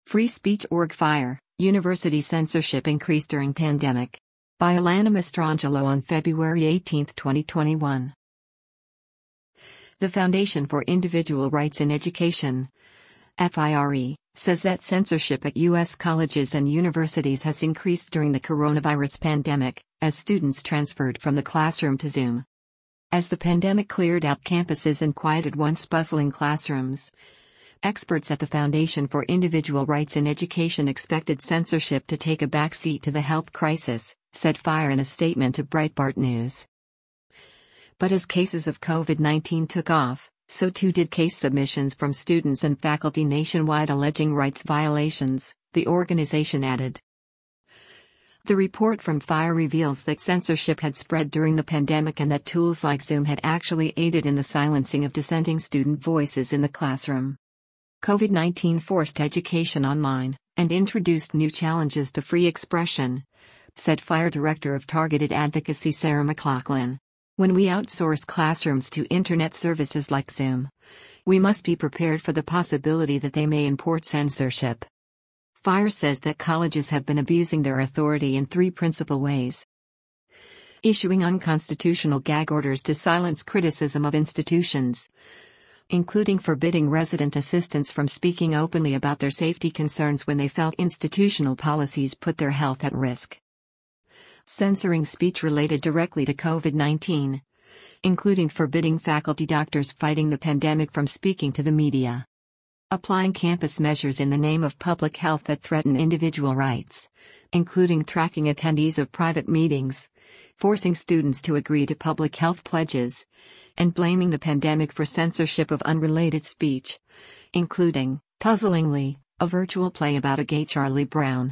Free Speech Org Fire, University Censorship Increased During Pandemic. By Alana Mastrangelo on February 18, 2021. The Foundation for Individual Rights in Education, FIRE, says that censorship at U.S. colleges and universities has increased during the coronavirus pandemic, as students transferred from the classroom to Zoom. As the pandemic cleared out campuses and quieted once bustling classrooms, experts at the Foundation for Individual Rights in Education expected censorship to take a backseat to the health crisis, said FIRE in a statement to Breitbart News. But as cases of COVID-19 took off, so too did case submissions from students and faculty nationwide alleging rights violations, the organization added. The report from FIRE reveals that censorship had spread during the pandemic and that tools like Zoom had actually aided in the silencing of dissenting student voices in the classroom. COVID-19 forced education online and introduced new challenges to free expression, said FIRE Director of Targeted Advocacy Sarah McLachlan. When we outsource classrooms to internet services like Zoom, we must be prepared for the possibility that they may import censorship. FIRE says that colleges have been abusing their authority in three principal ways: issuing unconstitutional gag orders to silence criticism of institutions, including forbidding resident assistants from speaking openly about their safety concerns when they felt institutional policies put their health at risk, censoring speech related directly to COVID-19, including forbidding faculty doctors fighting the pandemic from speaking to the media, applying campus measures in the name of public health that threaten individual rights, including tracking attendees of private meetings, forcing students to agree to public health pledges, and blaming the pandemic for censorship of unrelated speech, including, puzzlingly, a virtual play about a gay Charlie Brown.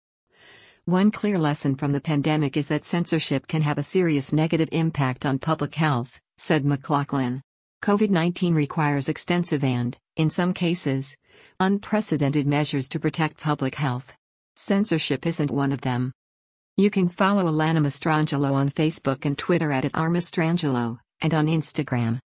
One clear lesson from the pandemic is that censorship can have a serious negative impact on public health, said McLachlan. COVID-19 requires extensive and, in some cases, unprecedented measures to protect public health. Censorship isn't one of them. You can follow Alana Mastrangelo on Facebook and Twitter @RMastrangelo, and on Instagram